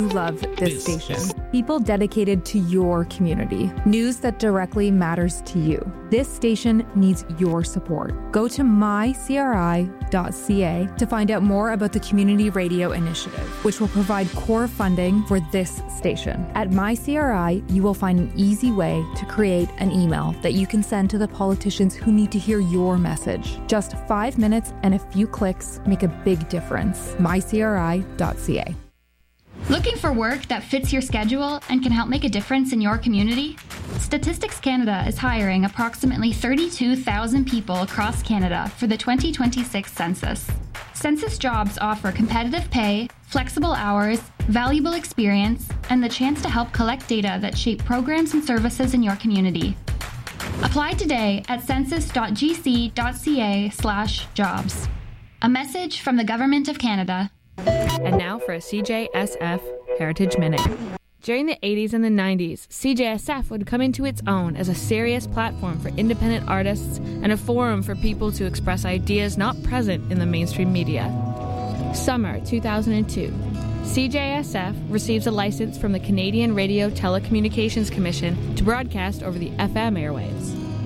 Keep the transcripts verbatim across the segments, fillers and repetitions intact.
You love this station. People dedicated to your community. News that directly matters to you. This station needs your support. Go to my c r i dot c a to find out more about the Community Radio Initiative, which will provide core funding for this station. At MyCRI, you will find an easy way to create an email that you can send to the politicians who need to hear your message. Just five minutes and a few clicks make a big difference. my c r i dot c a. Looking for work that fits your schedule and can help make a difference in your community? Statistics Canada is hiring approximately thirty-two thousand people across Canada for the twenty twenty-six census. Census jobs offer competitive pay, flexible hours, valuable experience, and the chance to help collect data that shape programs and services in your community. Apply today at census dot g c dot c a slash jobs. A message from the Government of Canada. And now for a C J S F Heritage Minute. During the eighties and the nineties, C J S F would come into its own as a serious platform for independent artists and a forum for people to express ideas not present in the mainstream media. Summer two thousand two. C J S F receives a license from the Canadian Radio Telecommunications Commission to broadcast over the F M airwaves.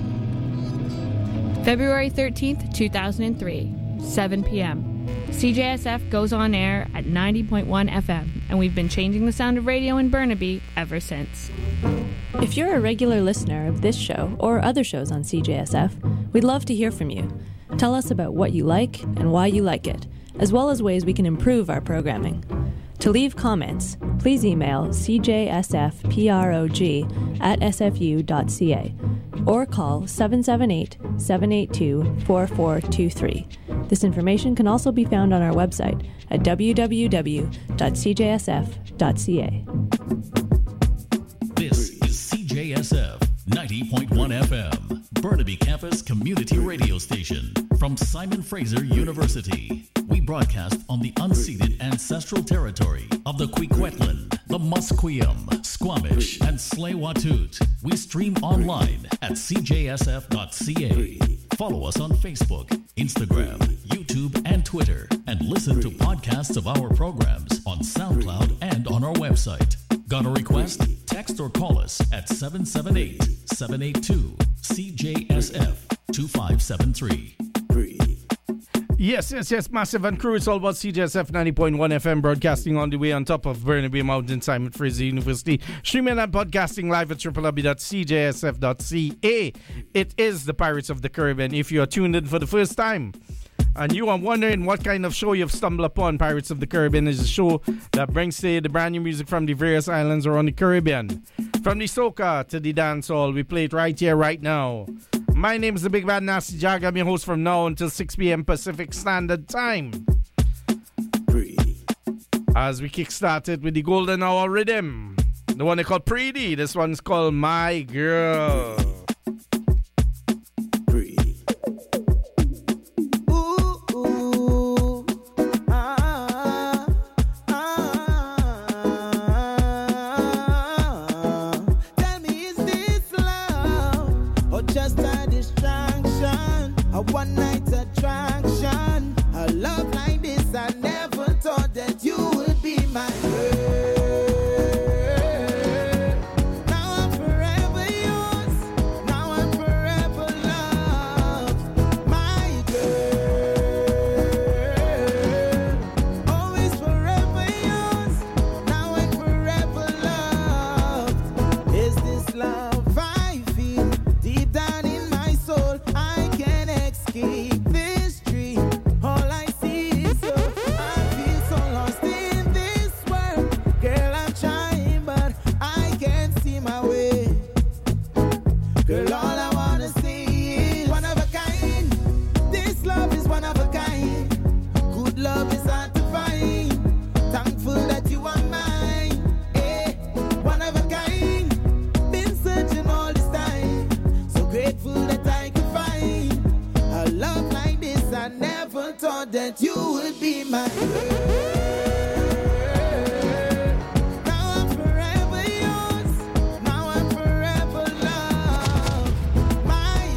February thirteenth, two thousand three, seven p.m. C J S F goes on air at ninety point one F M, and we've been changing the sound of radio in Burnaby ever since. If you're a regular listener of this show or other shows on C J S F, we'd love to hear from you. Tell us about what you like and why you like it, as well as ways we can improve our programming. To leave comments, please email c j s f prog at s f u dot c a or call seven seven eight, seven eight two, four four two three. This information can also be found on our website at w w w dot c j s f dot c a. This is C J S F ninety point one F M, Burnaby Campus Community Radio Station from Simon Fraser University. We broadcast on the unceded ancestral territory of the Kwikwetlan, the Musqueam, Squamish, and Tsleil-Waututh. We stream online at c j s f dot c a. Follow us on Facebook, Instagram, YouTube, and Twitter, and listen to podcasts of our programs on SoundCloud and on our website. Got a request? Text or call us at seven seven eight, seven eight two, C J S F two five seven three. Yes, yes, yes, Massive and Crew. It's all about C J S F ninety point one F M, broadcasting on the way on top of Burnaby Mountain, Simon Fraser University. Streaming and podcasting live at w w w dot c j s f dot c a. It is the Pirates of the Caribbean. If you are tuned in for the first time and you are wondering what kind of show you've stumbled upon, Pirates of the Caribbean is a show that brings to you the brand new music from the various islands around the Caribbean. From the soca to the dancehall, we play it right here, right now. My name is the Big Bad Nasty Jag. I'm your host from now until six p.m. Pacific Standard Time. As we kick-started with the Golden Hour Rhythm, the one they call Pretty. This one's called My Girl. That you would be my girl. Now I'm forever yours. Now I'm forever loved. My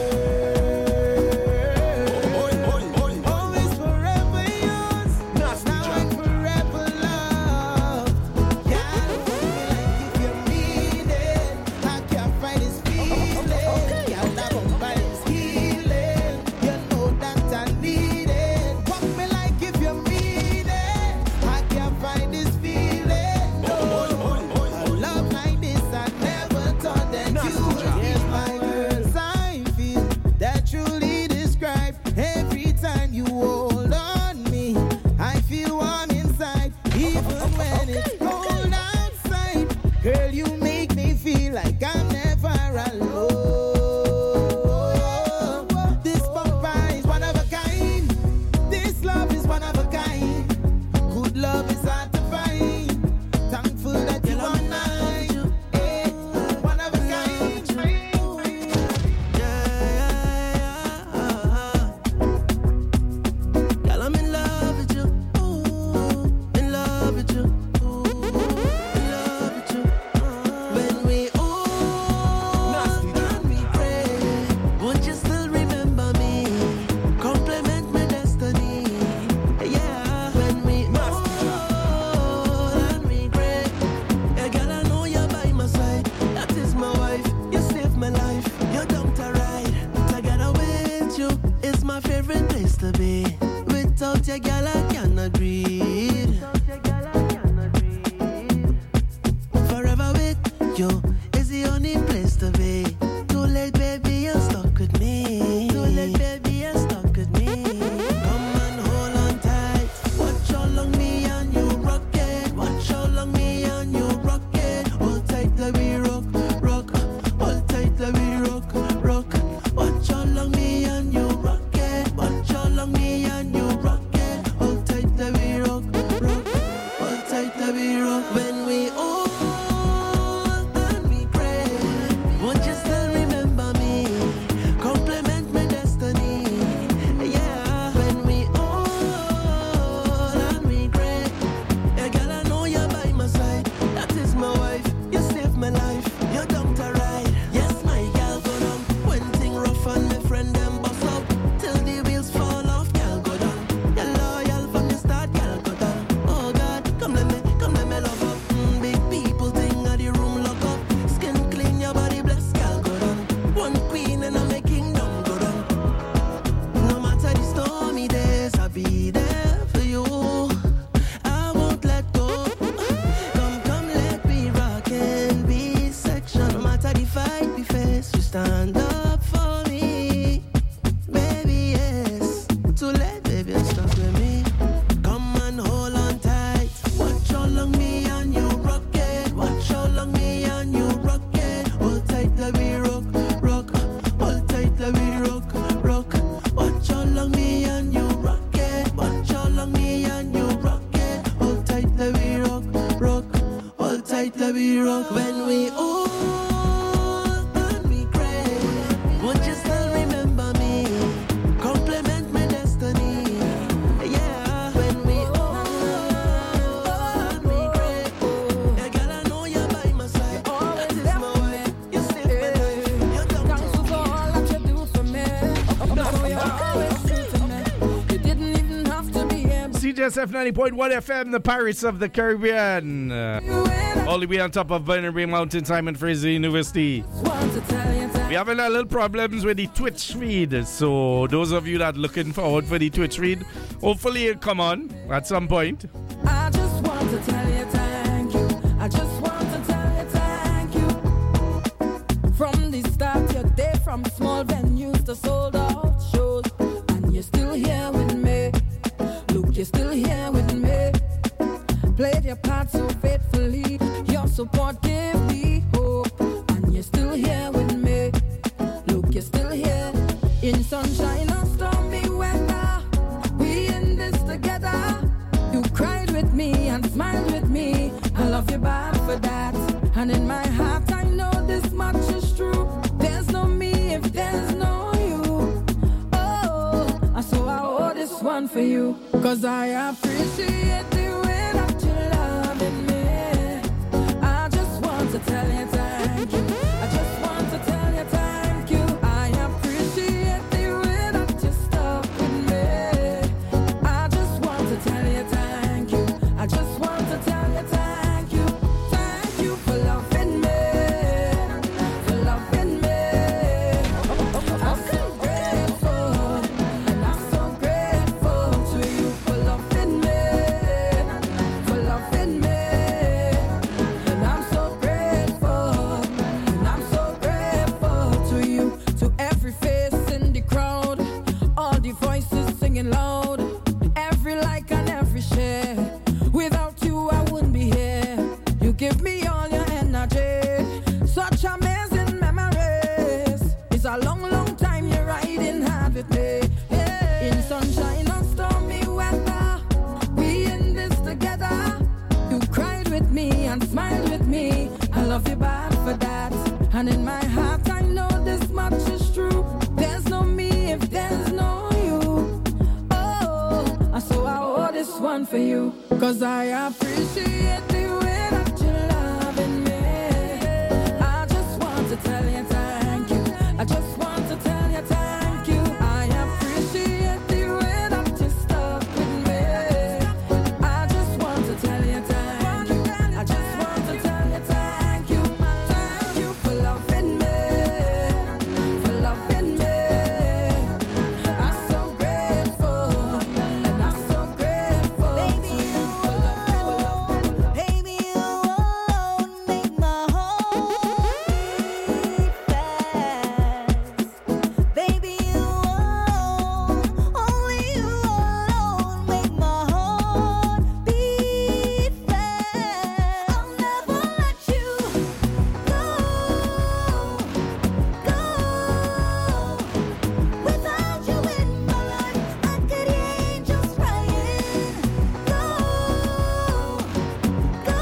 girl. Always forever yours. Now I'm forever loved. Girl, you make me feel like I'm never alone. This bumper is one of a kind. This love is one of a kind. Good love is hard to find. Thankful that you are mine. Eh, one of a kind. Girl, I'm in love with you. Ooh, in love with you. Ooh, in love with you. When we ooh and we pray, won't you still remember me? Compliment my destiny. Yeah, when we ooh and we pray, yeah, girl, I know you're by my side. That is my wife. You saved my life. You're down to ride. Together with you is my favorite place to be. Without your girl, I cannot breathe. Forever with you is the only place to be. Too late, baby, you're stuck with me. Too late, baby, you're stuck with me. Come and hold on tight. Watch how long me and you rock it. Watch how long me and you rock it. Hold tight, let me rock, rock. Hold tight, let me rock, rock. Watch how long me and you rock it. Watch how long me and you rock it. Hold tight, let me rock, rock. Hold tight, let me rock. When we old and we gray, won't you still remember me? Compliment my destiny. Yeah, when we old and we gray, yeah, girl, I know you're by my side. That is my wife. You saved my life. You're down to ride. Yes, my girl, go down. When thing rough and my friend them bust up, till the wheels fall off, girl, go down. You're loyal from the start, girl, go down. Oh God, come let me, come let me love up. Mm, big people thing at the room lock up. Skin clean, your body blessed, girl, go down. One queen and I'm a kingdom, go down. No matter the stormy days, I'll be there for you. I won't let go. Come, come, let me rock and be section. No matter the fight we face, you stand up for me, baby. Yes, too late, baby, you're stuck with me. Come and hold on tight. Watch how long me and you rock it. Watch how long me and you rock it. Hold tight, let me rock, rock. Hold tight, let me rock, rock. Watch how long me and you rock it. Watch how long me and you rock it. Hold tight, let me rock, rock. Hold tight, let me rock. When we old and we gray, won't you still remember me? Compliment my destiny. Yeah, when we old and we gray, yeah, girl, I know you're by my side. That is my wife. You saved my life. You're down to Thanks for all that you do for me. That's how you're always true to me. You didn't even have to be able C J S F ninety point one F M, the Pirates of the Caribbean. Uh, all the way on top of Burnaby Mountain, Simon Fraser University. want to tell you that We having a little problems with the Twitch feed, so those of you that looking forward for the Twitch feed, hopefully it'll come on at some point. I just want to tell you thank you. I just want to tell you thank you. From the start, you're there from small venues to sold out shows. And you're still here with me. Look, you're still here with me. Played your part so faithfully. Your support gave me hope. And you're still here with me. Look, you're still here. In sunshine or stormy weather, we in this together. You cried with me and smiled with me. I love you back for that. And in my heart I know this much is true. There's no me if there's no you. Oh, so I owe this one for you. Cause I appreciate the way that you're loving me. I just want to tell you thank you. I just want to tell you thank you. I appreciate the way that you stuck with me. I just want to tell you thank you. I just want to tell you thank you. Thank you for loving me. For loving me. I'm so grateful. And I'm so grateful to you for loving me. and smiled with me. I love you bad for that. And in my heart I know this much is true. There's no me if there's no you. Oh, so I owe this one for you. Cause I appreciate the way that you're loving me. I just want to tell you thank you. I just want to tell you thank you. I appreciate the way that you stuck with me. I just want to tell you thank you. I just want to tell you thank you. Thank you for loving me, for loving me. I'm so grateful, and I'm so grateful. Baby, you alone, baby, you alone make my heart beat fast. Baby, you alone, only you alone make my heart beat fast. I'll never let you go, go. Without you in my life, I could hear angels crying. Go, go.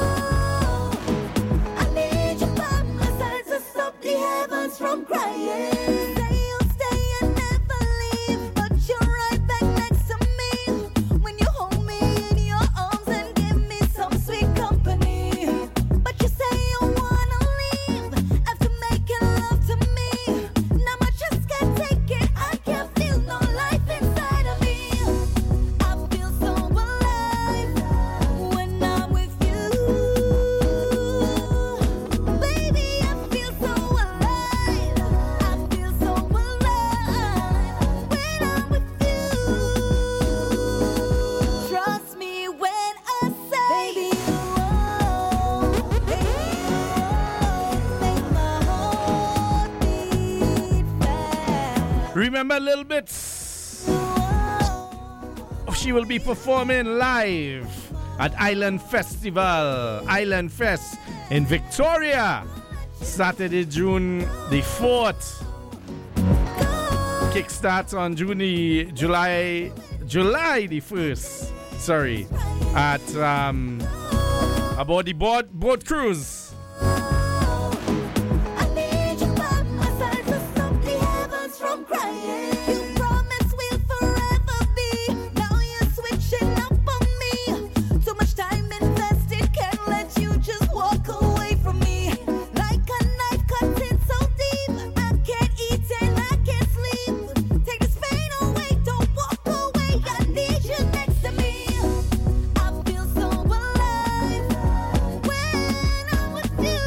I need you by my side to stop the heavens from crying. Say you'll stay and never leave, but you're right back next to me. When you hold me in your arms and give me some sweet company. But you say you wanna leave after making love to me. Now I just can't take it. I can't feel no life inside of me. I feel so alive when I'm with you. Baby, I feel so alive. I feel so alive when I'm with you. Trust me when I say, baby, you alone, baby, you alone make my heart beat fast. Remember little bits. Oh, she will be performing live at Island Festival, Island Fest in Victoria, Saturday, June the fourth. Kickstarts on June the, July, July the first. Sorry, at um, aboard the boat boat cruise. I need you by my side to stop the heavens from crying. You promised we'll forever be. Now you're switching up on me. Too much time invested, can't let you just walk away from me. Like a knife cutting so deep, I can't eat and I can't sleep. Take this pain away, don't walk away. I need you next to me. I feel so alive when I'm with you,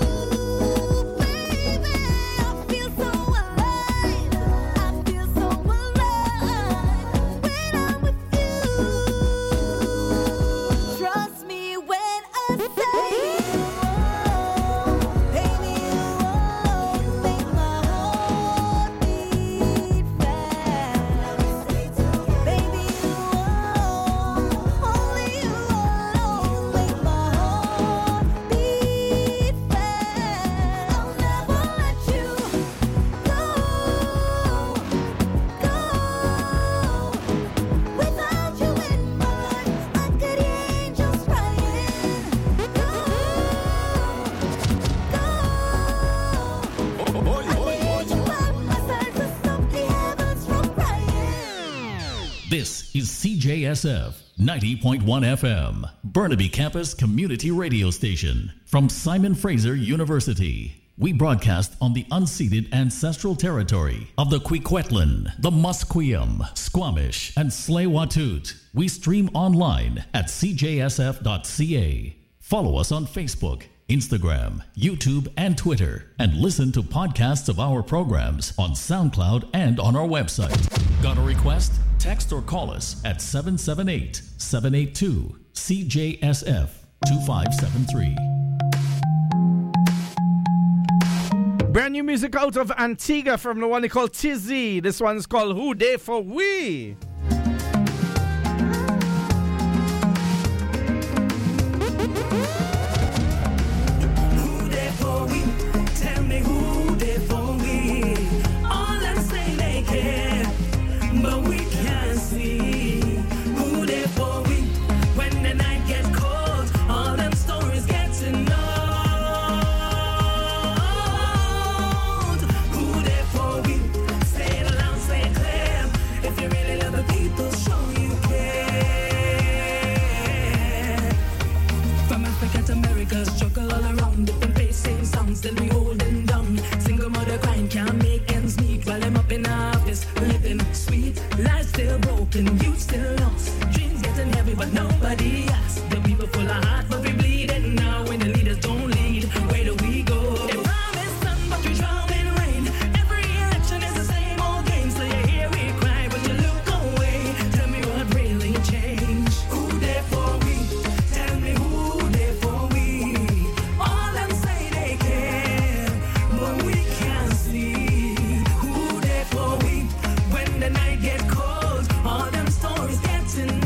baby. I feel so alive. I feel so alive when I'm with you. Trust me when I say, baby, you alone make my heart beat fast. Baby, you alone, only you alone make my heart beat fast. I'll never let you go, go. Without you in my life, I could hear angels crying. Go, go. I need you by my side to stop the heavens from crying. This is C J S F ninety point one F M, Burnaby Campus Community Radio Station from Simon Fraser University. We broadcast on the unceded ancestral territory of the Kwikwetlan, the Musqueam, Squamish, and Tsleil-Waututh. We stream online at c j s f dot c a. Follow us on Facebook, Instagram, YouTube, and Twitter, and listen to podcasts of our programs on SoundCloud and on our website. Got a request? Text or call us at seven seven eight, seven eight two, C J S F two five seven three. Brand new music out of Antigua from the one they call Tizzy. This one's called Who Dey For We. Who dey for we? Tell me who dey for we? All them say they care, but we can't see. Who dey for we? When the night gets cold, all them stories Cause struggle all around, different face, same songs, still we holding down. Single mother crying, can't make ends meet while I'm up in office, living sweet. Life still broken, you still lost. Dreams getting heavy, but nobody asks. The people full of heart, but we bleeding now when the leaders don't lead. Where do we go? They promise sun, but we drown in rain. Every election is the same old game, so you hear we cry, but you look away. Tell me what really changed. Who there for we? Tell me who there for we? All them say they care, but we can't see. Who there for we? When the night get cold, all them stories getting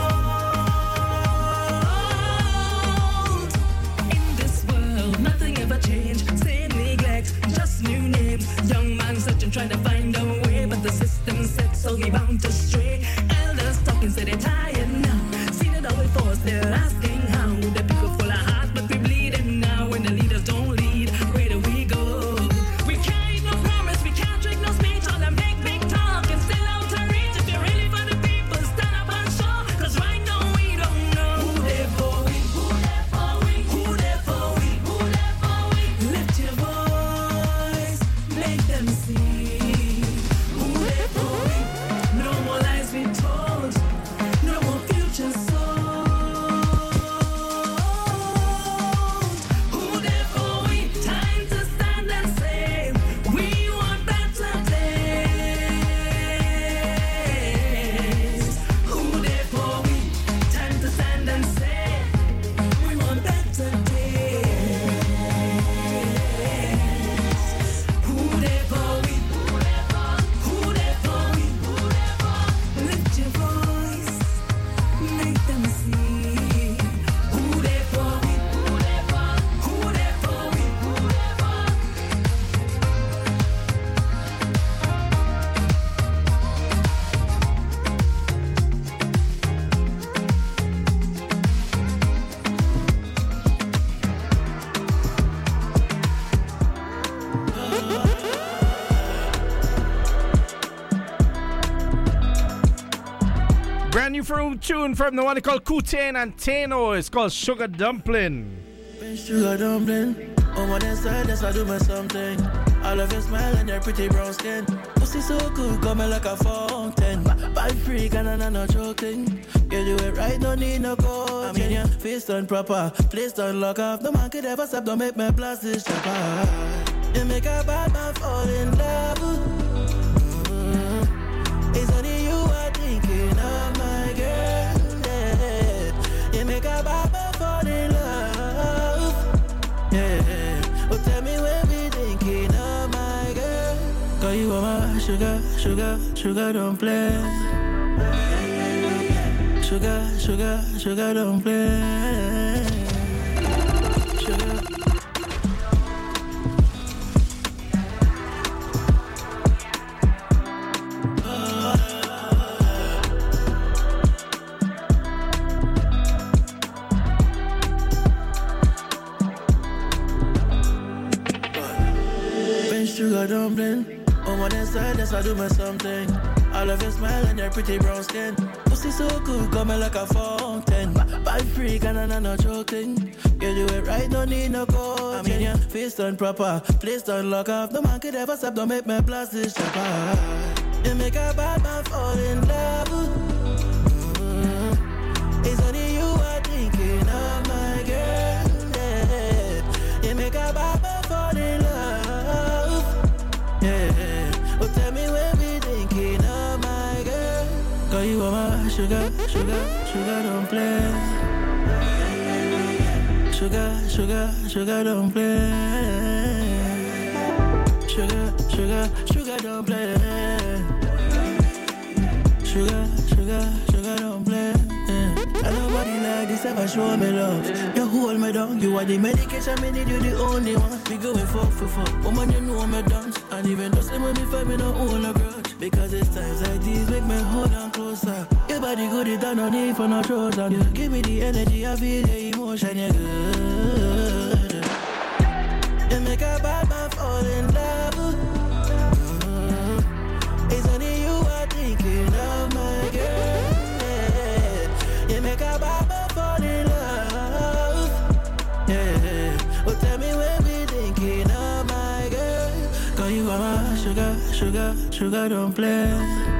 old. In this world, nothing ever changed. Same neglect, just new names. Young man searching, trying to find a way, but the system set, so he bound to stray. Elders talking, say they're tired now. Seen it all before, still asking how. The people full of heart, but we bleeding now. When the leaders don't lead, where do we go? We can't eat no promise, we can't drink no speech. All them big, big talk and still out to reach. If you're really for the people, stand up and show. Cause right now we don't know. Who there for we? Who there for we? Who there for we? Who there for we? Lift your voice, make them see. Who there for we? No more lies we told, no more future sold. Who there for we? Time to stand and say we want better days. Who there for we? Time to stand and say we want better days. Who there for we? Who there for we? Lift your voice, make them see. Who there for we? Who there for we? Brand new from tune from the one they call Kutain and Tano. It's called Sugar Dumpling. Sugar dumpling, on one side, that's I do my something. I love your smile and your pretty brown skin. Pussy so good, coming like a fountain. Bad freak and I'm not joking. You do it right, no need no coach. I mean, your face done proper, place done lock off. No man could ever stop, don't make my plastic chopper. You make a bad man fall in love. Mm. It's only you are thinking of, my girl. Yeah. You make a bad man fall in love. Yeah. But tell me when we thinking of, my girl. Cause you are my sugar, sugar, sugar, don't play. Sugar, sugar, sugar, don't play. Sugar. Sugar dumpling, on one side, that's I do my something. I love your smile and your pretty brown skin. Pussy so good, coming like a fountain. Bad freak and I'm not joking. You do it right, no need no coach. I mean, your face done proper, place done lock off. No man could ever stop, don't make my plastic chopper. You make a bad man fall in love. Mm. It's only you are thinking of, my girl. Yeah. You make a bad man fall in love. Yeah, but tell me when we thinking of, my girl. Cause you are my sugar, sugar, sugar, don't play. Sugar, sugar, sugar, don't play. Sugar, sugar, sugar, don't play. Sugar, sugar, sugar, don't play. Yeah. And nobody like this ever show me love. You hold me down, you are the medication, me need you the only one. We going fuck for fuck, woman you know me dance. And even though some money for me no hold a grudge. Because it's times like these make me hold on closer. Your body good, it done no need for no trouser. You give me the energy, I feel the emotion, you're good. You make a bad man fall in love. Mm. It's only you are thinking of, my girl. Yeah. You make a bad man fall in love. Yeah. sugar, sugar don't play.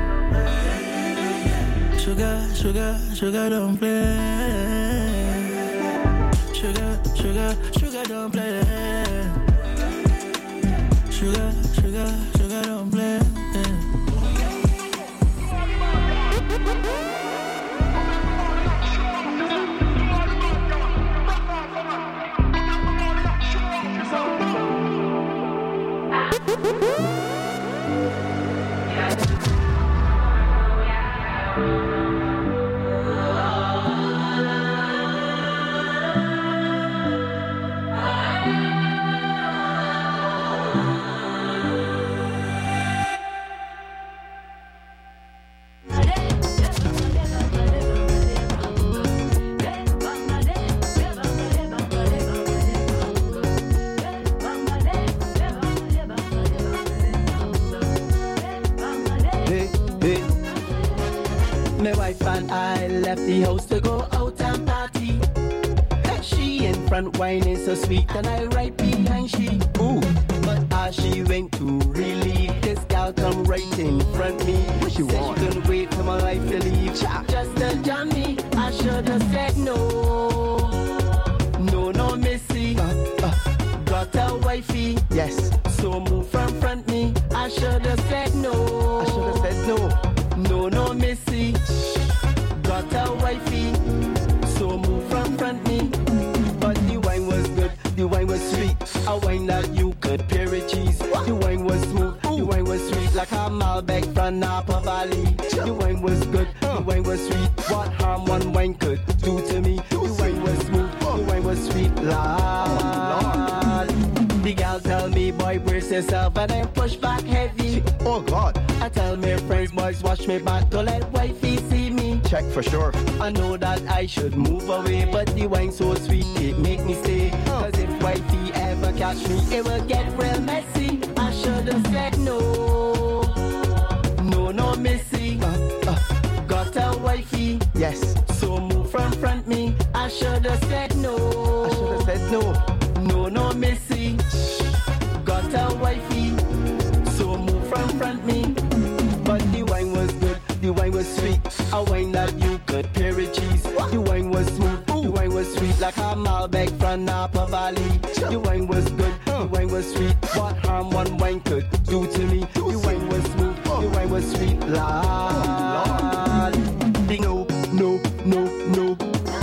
Sugar, sugar, sugar don't play. Sugar, sugar, sugar don't play. Sugar, sugar, sugar don't play. Left the house to go out and party. She in front whining so sweet and I right behind she. Ooh, but as she went to relieve, this gal come right in front me. What she said she couldn't wait for my life to leave. Just to jam me, I should have said no. No, no, missy. Uh, uh, got a wifey, yes. So move from front me. I should have said no. I should have said no. No, no, missy. Got a wifey, so move from front me. But the wine was good, the wine was sweet. A wine that you could pair with cheese. The wine was smooth, the wine was sweet. Like a Malbec from Napa Valley. The wine was good, the wine was sweet. What harm one wine could do to me. The wine was smooth, the wine was sweet. Lord, the gal tell me, boy, brace yourself. And I push back heavy. Oh God, I tell me friends, boys, watch me back. Don't let wifey see me. Check for sure. I know that I should move away, but the wine so sweet, it make me stay. Cause if wifey ever catch me, it will get real messy. I should have said no. No, no, missy. Uh, uh, got a wifey, yes. So move from front me. I should have said no. I should have said no. No, no, missy. Got a wifey. So move from front me. But the wine was good, the wine was sweet. A wine that you could pair with cheese. The wine was smooth, the wine was sweet. Like a Malbec from Napa Valley. The wine was good, the wine was sweet. What harm one wine could do to me. The wine was smooth, the wine was sweet. Lord, no, no, no, no.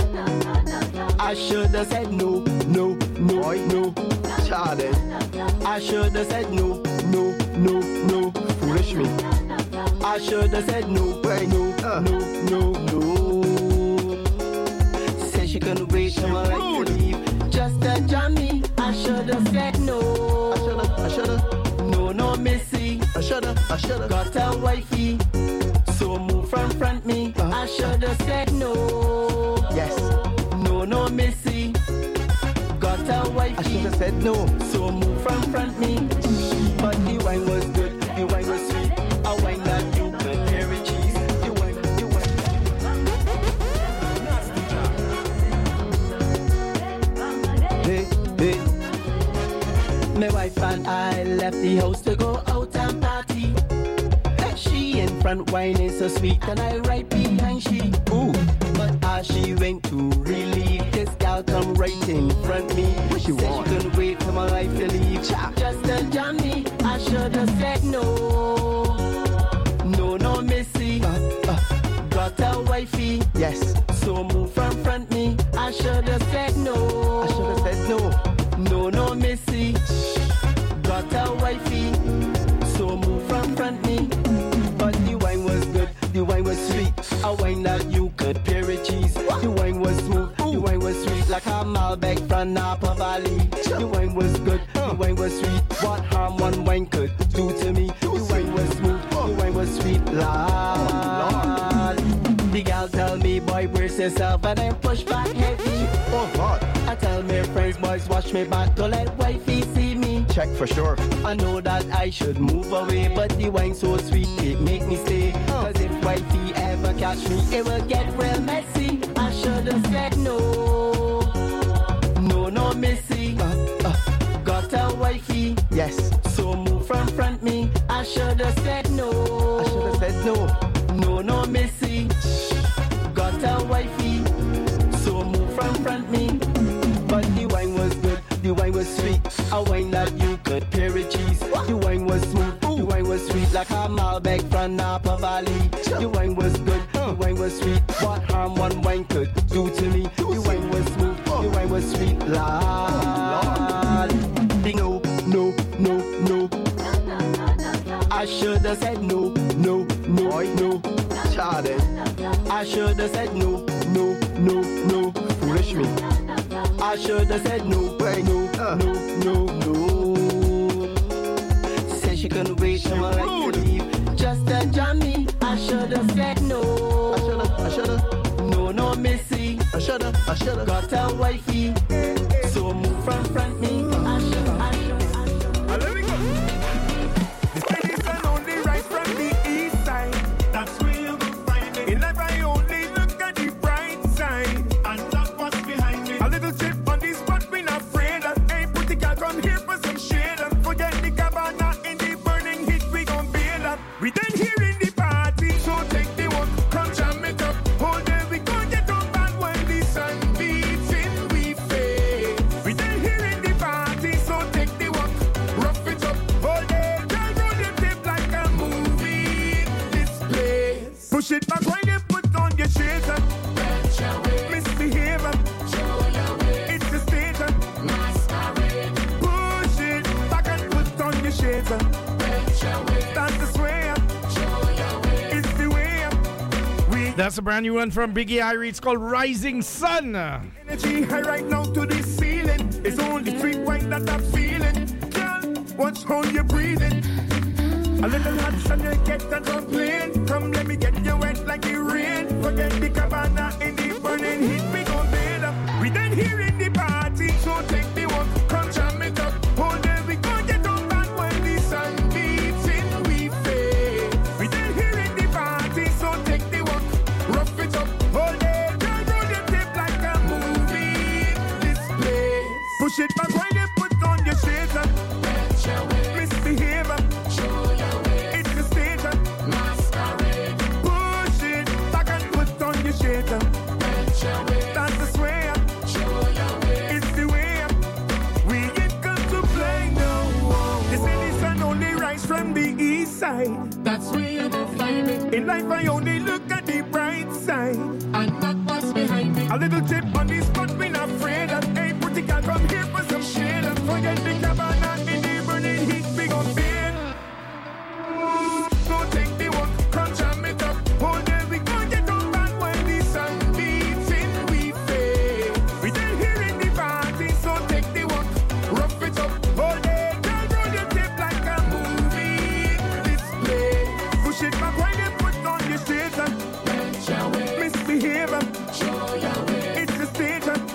I should have said no, no, no, no. Charlie, I should have said no, no, no, no. Foolish me. I should have said no, no, uh. no, no, no. Said she couldn't wait till my life to leave. Just to jam me, I should have said no. I should have, I should have. No, no, missy. I should have, I should have. Got a wifey, so move from front me. Uh. I should have said no. Yes. No, no, missy. Got a wifey. I should have said no. So move from front me. But the wine was good, the wine was sweet. A wine that you could pair with cheese. The wine, the wine. Hey, hey. My wife and I left the house to go out and party. She in front whining so sweet and I right behind she. Ooh, but as she went to relieve, this gal come right in front me. What she said want? She couldn't wait for my life to leave. Just to jam me, I should have said no. No, no, missy. Uh, uh, got a wifey, yes. So move from front me. I should have said no. I should have said no. No, no, missy. Got a wifey. So move from front me. But the wine was good, the wine was sweet. A wine that you could pair with cheese. The wine was smooth, the wine was sweet. Like a Malbec from Napa Valley. The wine was good, the wine was sweet. What harm one wine could do to me. The wine was smooth, the wine was sweet. Lord, the gal tell me, boy, brace yourself. And I push back heavy. Oh God, I tell me friends, boys, watch me back. Don't let wifey see me. Check for sure. I know that I should move away, but the wine so sweet, it make me stay. Cause if wifey ever catch me, it will get real messy. I should have said no. No, no, missy. Uh, uh, got a wifey, yes. So move from front me. I should should have said no. I should have said no. No, no, Missy. Got a wifey, so move from front me. But the wine was good, the wine was sweet. A wine that you could pair with cheese. The wine was smooth, the wine was sweet. Like a Malbec from Napa Valley. The wine was good, the wine was sweet. What harm one wine could do to me? The wine was smooth, the wine was sweet. Lord, no, no, no, no. I should have said no, no, no, no. Charlie, I should have said no, no, no, no. Foolish me. I should have said no, no, no, no, no. Said she couldn't wait till I could leave. Just to jam me. I should have said no. I should have, I should have. No, no, Missy. I should have, I should have. Got a wifey, so move from front me. I should, I should, I should. Let me go. The ladies are only right from the east side. That's where you will find me. In life I only look at the bright side, and that's what's behind me. A little chip on the spot, we not afraid of. Hey, put the girl come here for some shade and forget the cabana in the burning heat. We gon' bail up. We then here in the party, so take the one, come jam it up. Hold day we gon' get up and when the sun beats in, we fade. We then here in the party, so take the one, rough it up. Hold day, girl, roll your tape like a movie in this place. Push it back while you put on your shades up. Misbehave up. It's the stage up. Push it back and put on your shades up. That's the sway up. It's the way up. We That's a brand new one from Biggie Irie. It's called Rising Sun. energy high right now to the ceiling. It's only street white that I'm feeling. Girl, watch how you're breathing. A little hot sun you get and complain. Come let me get you wet like the rain. Forget the cabana in the burning heat. We gon' bail up. We then here in the party, so take the one, come jam it up. Hold day we gon' get on back when the sun beats in, we fade. We then here in the party, so take the one, rough it up. Hold day, girl, roll your tape like a movie in this place. Push it back while you put on your shades up. Misbehave up. It's the stage up. Push it back and put on your shades up. That's the sway up. It's the way up. We ain't come to play no. They say the sun only rise from the east side. That's where you will find me. In life I only look at the bright side, and that was behind me. A little tip on the spot, we not afraid of. Hey, pretty girl, come here for some shade and forget the cabana in the burning heat. We gon' feel. So take the one, come jam it up. Hold day we gon' get on back when the sun beats in, we fade. We then here in the party, so take the one, rough it up. Hold day, girl, roll your tape like a movie in this place. Push it back while you put on your shades up. Misbehave up. It's the stage up.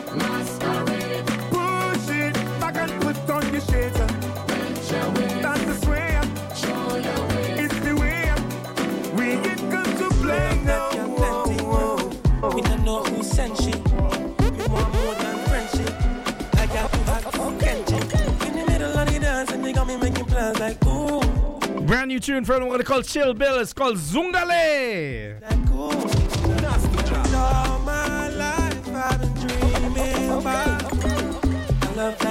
Push it back and put on your shades up. That's the sway up. It's the way up. We ain't come to play no. We don't know who sent she. We want more than friendship. I got you hot for Kenji. In the middle of the dance and they got me making plans like ooh. Brand new tune from what they call Chill Bill. It's called Zungale. Like ooh. All my life I've been dreaming about a love like